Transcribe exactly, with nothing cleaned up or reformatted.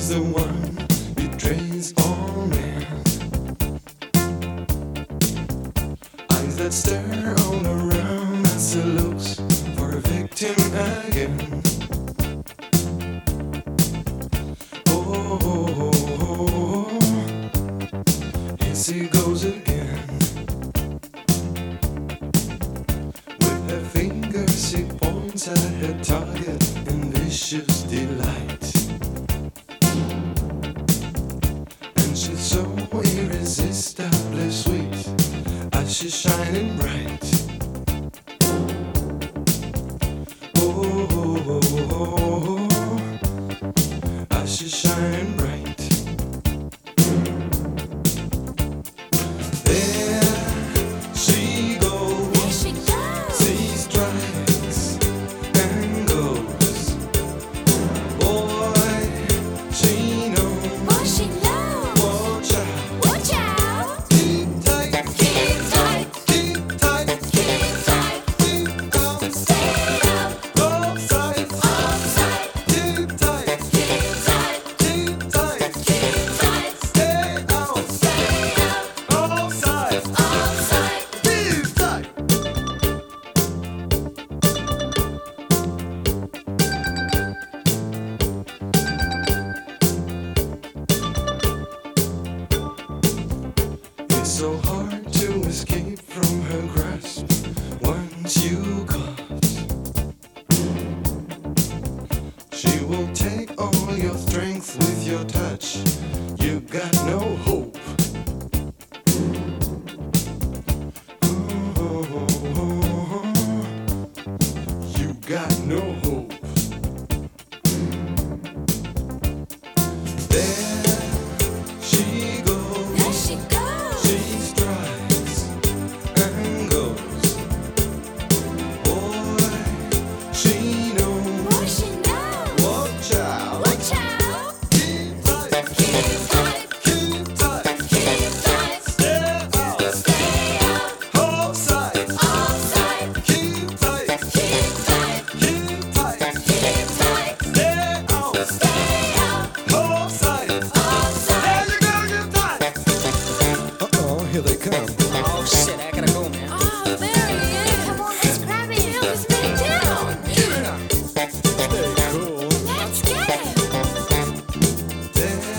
the one betrays all men. Eyes that stare all around as he looks for a victim again. Oh, oh, oh, oh. Yes, he goes again. With her fingers he points at her target in vicious delight. And she's so irresistibly sweet as she's shining bright. Oh, oh, oh, oh, as she's shining bright. There she goes. There she goes. She strikes and goes. Boy, she knows. Boy, she knows. Watch out. Watch out. Keep tight. Keep tight. Keep tight. Keep tight. Keep out. Stay up. Offside. Offside. Keep tight. Keep tight. Keep tight. Keep tight. Stay out. Stay up. Offside. Offside. Keep tight. It's so hard to escape from her grasp once you caught. She will take all your strength with your touch. You got no hope. Oh, you got no hope. There she goes. There she goes. She strikes and goes. Boy, she knows. Boy, she knows. Watch out. Watch out. Keep tight. Keep tight. Keep tight. Keep tight. Stay out. Stay up. Offside. Offside. Keep tight. Keep tight. Keep tight. Keep tight. Stay out. Stay up. Offside. Offside. There you go. Keep tight. Uh-oh, here they come. Oh shit, I gotta go, man. Oh, there he is. Come on, let's grab him. Help us man down. Stay cool. Let's get him. There